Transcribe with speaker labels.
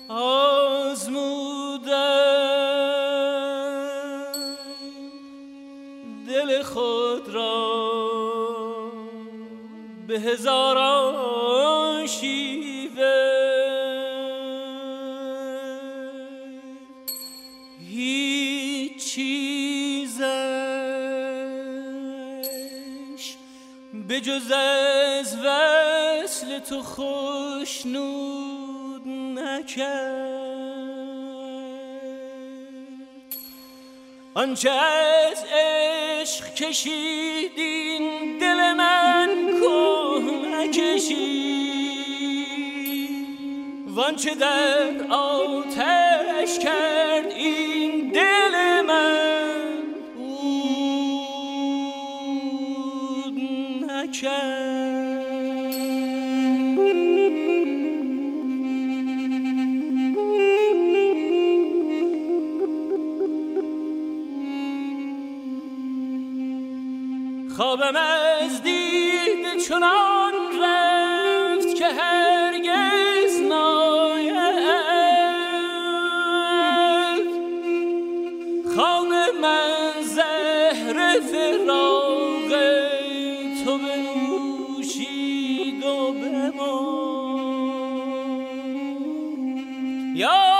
Speaker 1: آزمودم دل خود را به هزاران شیوه، هیچ چیزش به جز از وصل تو خوشنود نکرد. آنچه از عشق کشید این دل من که نکشید، وانچه در آتش کرد این دل من عود نکرد. خوابم از دید چنان رفت که هرگز ناید. خواب من زهر فراق تو بنوشید و بماند.